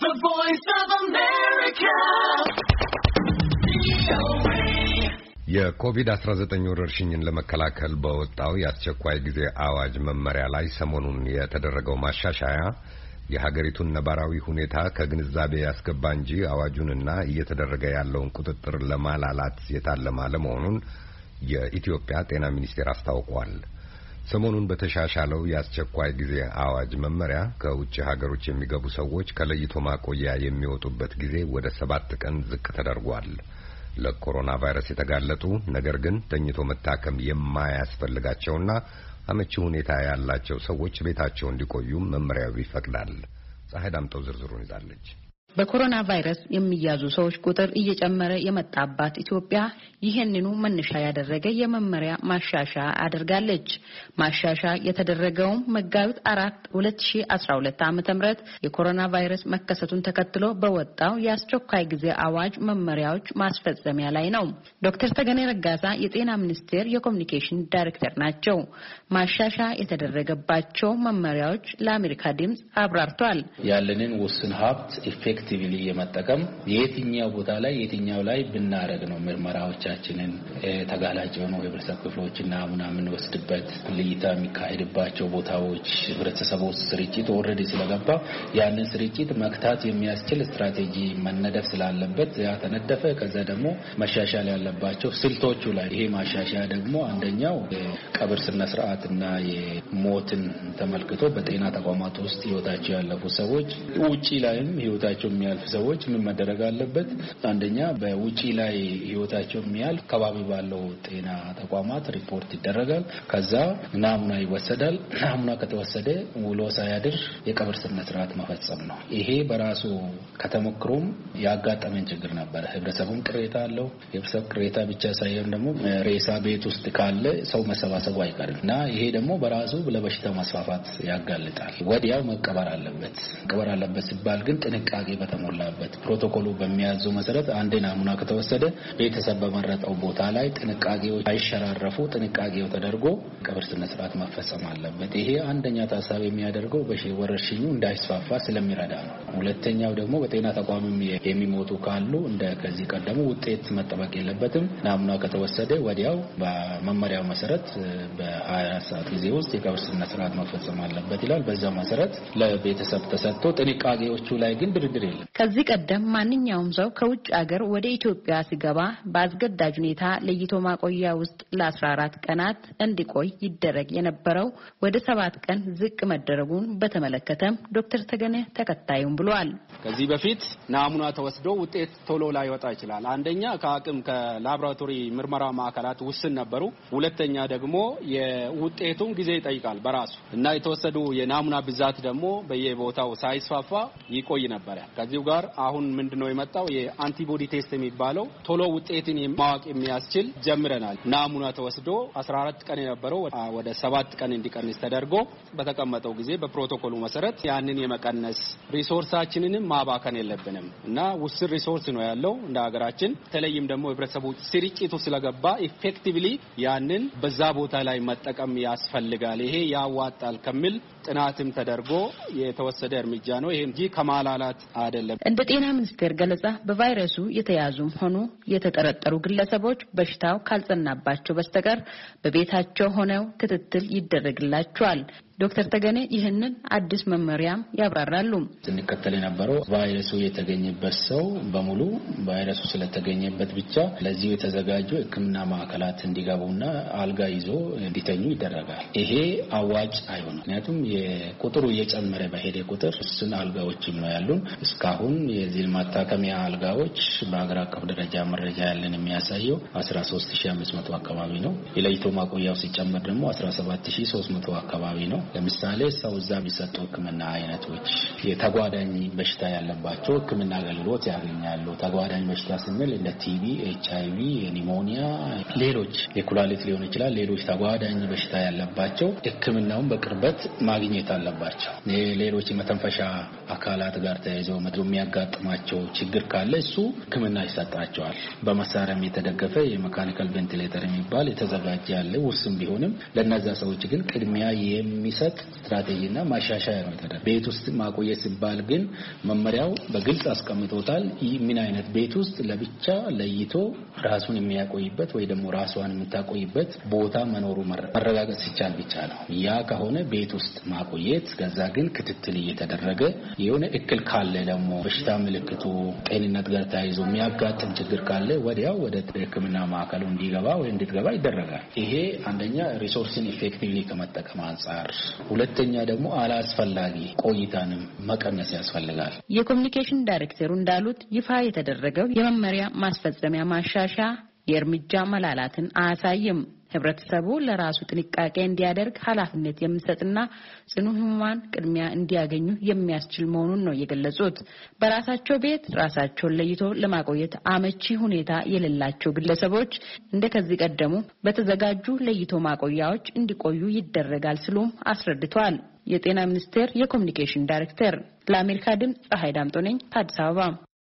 The Voice of America. የኮቪድ-19 ወረርሽኝን ለመከላከል በወጣው የአስቸኳይ ጊዜ አዋጅ መመሪያ ላይ ሰሞኑን የተደረገው ማሻሻያ የሀገሪቱን ነባራዊ ሁኔታ ከግንዛቤ ያስገባ እንጂ አዋጁንና እየተደረገ ያለውን ቁጥጥር ለማላላት የታለመ አለመሆኑን የኢትዮጵያ ጤና ሚኒስቴር አስታውቋል። ሰሞኑን በተሻሻለው የአስቸኳይ ጊዜ አዋጅ መመሪያ ከውጭ ሀገሮች የሚገቡ ሰዎች ከለይቶ ማቆያ የሚወጡበት ጊዜ ወደ 7 ቀን ዝቅ ተደርጓል። ለኮሮና ቫይረስ የተጋለጡ ነገር ግን ተኝቶ መታከም የማያስፈልጋቸውና አመቺ ሁኔታ ያላቸው ሰዎች ቤታቸው እንዲቆዩ መመሪያው ይፈቅዳል። ፀሐይ ዳምጠው ዝርዝሩን ይዛለች። በኮሮና ቫይረስ የሚያዙ ሰዎች ቁጥር እየጨመረ የመጣባት ኢትዮጵያ ይሄንኑ መነሻ ያደረገ የመመሪያ ማሻሻያ አድርጋለች። ማሻሻያ የተደረገው መጋቢት 4 2012 ዓ.ም የኮሮና ቫይረስ መከሰቱን ተከትሎ በወጣው የአስቸኳይ ጊዜ አዋጅ መመሪያዎች ማስፈጸሚያ ላይ ነው። ዶክተር ተገኔ ረጋሳ የጤና ሚኒስቴር የኮሙኒኬሽን ዳይሬክተር ናቸው። ማሻሻያ የተደረገባቸው መመሪያዎች ለአሜሪካ ድምጽ አብራርተዋል። ያለንን ውስን ሀብት ኢፌክቲቭሊ የመጠቀም የትኛው ቦታ ላይ የትኛው ላይ ብናረግ ነው ምርመራዎቻችንን ተጋላጭ የሆኑ የህብረተሰብ ክፍሎችና ምናምን ወስድበት ለይታ የሚካሄድባቸው ቦታዎች ህብረተሰቡ ስርጭት ኦልሬዲ ስለገባ ያንን ስርጭት መክታት የሚያስችል ስትራቴጂ መነደፍ ስላለበት ያ ተነደፈ። ከዛ ደግሞ መሻሻል ያለባቸው ስልቶቹ ላይ ይሄ ማሻሻያ ደግሞ አንደኛው የቀብር ስነ ስርዓትና የሞትን ተመልክቶ በጤና ተቋማት ውስጥ ህይወታቸው ያለፉ ሰዎች ውጪ ላይም ህይወታቸው የሚያልፍ ሰዎች ምን መደረግ አለበት? አንደኛ በውጪ ላይ ህይወታቸው የሚያልፍ ከባቢ ባለው ጤና ተቋማት ሪፖርት ይደረጋል። ከዛ ናሙና ይወሰዳል። ናሙና ከተወሰደ ውሎ ሳያድር የቀብር ስነ ስርዓት መፈጸም ነው። ይሄ በራሱ ከተሞክሮም ያጋጠመን ችግር ነበር። ህብረተሰቡም ቅሬታ አለው። የህብረተሰብ ቅሬታ ብቻ ሳይሆን ደግሞ ሬሳ ቤት ውስጥ ካለ ሰው መሰባሰቡ አይቀርም እና ይሄ ደግሞ በራሱ ለበሽታው መስፋፋት ያጋልጣል። ወዲያው መቀበር አለበት። መቀበር አለበት ሲባል ግን ጥንቃቄ በተሞላበት ፕሮቶኮሉ በሚያዘው መሰረት አንድ ናሙና ከተወሰደ ቤተሰብ በመረጠው ቦታ ላይ ጥንቃቄዎች አይሸራረፉ ጥንቃቄው ተደርጎ ቀብር ስነ ስርዓት መፈጸም አለበት። ይሄ አንደኛ ታሳቢ የሚያደርገው ወረርሽኙ እንዳይስፋፋ ስለሚረዳ ነው። ሁለተኛው ደግሞ በጤና ተቋምም የሚሞቱ ካሉ እንደ ከዚህ ቀደሙ ውጤት መጠበቅ የለበትም። ናሙና ከተወሰደ ወዲያው በመመሪያው መሰረት በ24 ሰዓት ጊዜ ውስጥ የቀብር ስነ ስርዓት መፈጸም አለበት ይላል። በዛ መሰረት ለቤተሰብ ተሰጥቶ ጥንቃቄዎቹ ላይ ግን ድርድር የለም። ከዚህ ቀደም ማንኛውም ሰው ከውጭ ሀገር ወደ ኢትዮጵያ ሲገባ በአስገዳጅ ሁኔታ ለይቶ ማቆያ ውስጥ ለ14 ቀናት እንዲቆይ ይደረግ የነበረው ወደ 7 ቀን ዝቅ መደረጉን በተመለከተም ዶክተር ተገኔ ተከታዩም ብለዋል። ከዚህ በፊት ናሙና ተወስዶ ውጤት ቶሎ ላይ ወጣ ይችላል። አንደኛ ከአቅም ከላቦራቶሪ ምርመራ ማዕከላት ውስን ነበሩ። ሁለተኛ ደግሞ የውጤቱን ጊዜ ይጠይቃል በራሱ እና የተወሰዱ የናሙና ብዛት ደግሞ በየቦታው ሳይስፋፋ ይቆይ ነበር። ከዚሁ ጋር አሁን ምንድነው የመጣው የአንቲቦዲ ቴስት የሚባለው ቶሎ ውጤትን ማወቅ የሚያስችል ጀምረናል። ናሙና ተወስዶ 14 ቀን የነበረው ወደ 7 ቀን እንዲቀንስ ተደርጎ በተቀመጠው ጊዜ በፕሮቶኮሉ መሰረት ያንን የመቀነስ ሪሶርሳችንንም ማባከን የለብንም እና ውስን ሪሶርስ ነው ያለው እንደ ሀገራችን። ተለይም ደግሞ ህብረተሰቡ ስርጭቱ ስለገባ ኢፌክቲቭሊ ያንን በዛ ቦታ ላይ መጠቀም ያስፈልጋል። ይሄ ያዋጣል ከሚል ጥናትም ተደርጎ የተወሰደ እርምጃ ነው። ይሄ እንጂ ከማላላት አይደለም። እንደ ጤና ሚኒስቴር ገለጻ በቫይረሱ የተያዙም ሆኑ የተጠረጠሩ ግለሰቦች በሽታው ካልጸናባቸው በስተቀር በቤታቸው ሆነው ክትትል ይደረግላቸዋል። ዶክተር ተገኔ ይህንን አዲስ መመሪያም ያብራራሉ። ስንከተል የነበረው ቫይረሱ የተገኘበት ሰው በሙሉ ቫይረሱ ስለተገኘበት ብቻ ለዚህ የተዘጋጁ ሕክምና ማዕከላት እንዲገቡና አልጋ ይዞ እንዲተኙ ይደረጋል። ይሄ አዋጭ አይሆንም። ምክንያቱም የቁጥሩ እየጨመረ በሄደ ቁጥር እሱን አልጋዎችም ነው ያሉን። እስካሁን የዚህ ማታከሚያ አልጋዎች በአገር አቀፍ ደረጃ መረጃ ያለን የሚያሳየው 13500 አካባቢ ነው። የለይቶ ማቆያው ሲጨመር ደግሞ 17300 አካባቢ ነው። ለምሳሌ ሰው እዛ የሚሰጡ ህክምና አይነቶች የተጓዳኝ በሽታ ያለባቸው ህክምና አገልግሎት ያገኛሉ። ተጓዳኝ በሽታ ስንል እንደ ቲቪ፣ ኤችአይቪ፣ ኒሞኒያ፣ ሌሎች የኩላሊት ሊሆን ይችላል። ሌሎች ተጓዳኝ በሽታ ያለባቸው ህክምናውን በቅርበት ማግኘት አለባቸው። ሌሎች የመተንፈሻ አካላት ጋር ተያይዘው የሚያጋጥማቸው ችግር ካለ እሱ ሕክምና ይሰጣቸዋል። በመሳሪያም የተደገፈ የሜካኒካል ቬንቲሌተር የሚባል የተዘጋጀ ያለ ውስን ቢሆንም ለነዛ ሰዎች ግን ቅድሚያ የሚሰጥ ስትራቴጂና ማሻሻያ ነው የተደረገው። ቤት ውስጥ ማቆየት ሲባል ግን መመሪያው በግልጽ አስቀምጦታል። ምን አይነት ቤት ውስጥ ለብቻ ለይቶ ራሱን የሚያቆይበት ወይ ደግሞ ራሷን የምታቆይበት ቦታ መኖሩ መረጋገጥ ሲቻል ብቻ ነው። ያ ከሆነ ቤት ውስጥ ማቆየት፣ ከዛ ግን ክትትል እየተደረገ የሆነ እክል ካለ ደግሞ በሽታ ምልክቱ ጤንነት ጋር ተያይዞ የሚያጋጥም ችግር ካለ ወዲያው ወደ ሕክምና ማዕከሉ እንዲገባ ወይ እንድትገባ ይደረጋል። ይሄ አንደኛ ሪሶርስን ኢፌክቲቭሊ ከመጠቀም አንጻር፣ ሁለተኛ ደግሞ አላስፈላጊ ቆይታንም መቀነስ ያስፈልጋል። የኮሚኒኬሽን ዳይሬክተሩ እንዳሉት ይፋ የተደረገው የመመሪያ ማስፈጸሚያ ማሻሻያ የእርምጃ መላላትን አያሳይም። ህብረተሰቡ ለራሱ ጥንቃቄ እንዲያደርግ ኃላፊነት የሚሰጥና ጽኑ ህሙማን ቅድሚያ እንዲያገኙ የሚያስችል መሆኑን ነው የገለጹት። በራሳቸው ቤት ራሳቸውን ለይቶ ለማቆየት አመቺ ሁኔታ የሌላቸው ግለሰቦች እንደከዚህ ቀደሙ በተዘጋጁ ለይቶ ማቆያዎች እንዲቆዩ ይደረጋል ሲሉም አስረድተዋል። የጤና ሚኒስቴር የኮሚኒኬሽን ዳይሬክተር። ለአሜሪካ ድምፅ ፀሐይ ዳምጦ ነኝ ከአዲስ አበባ።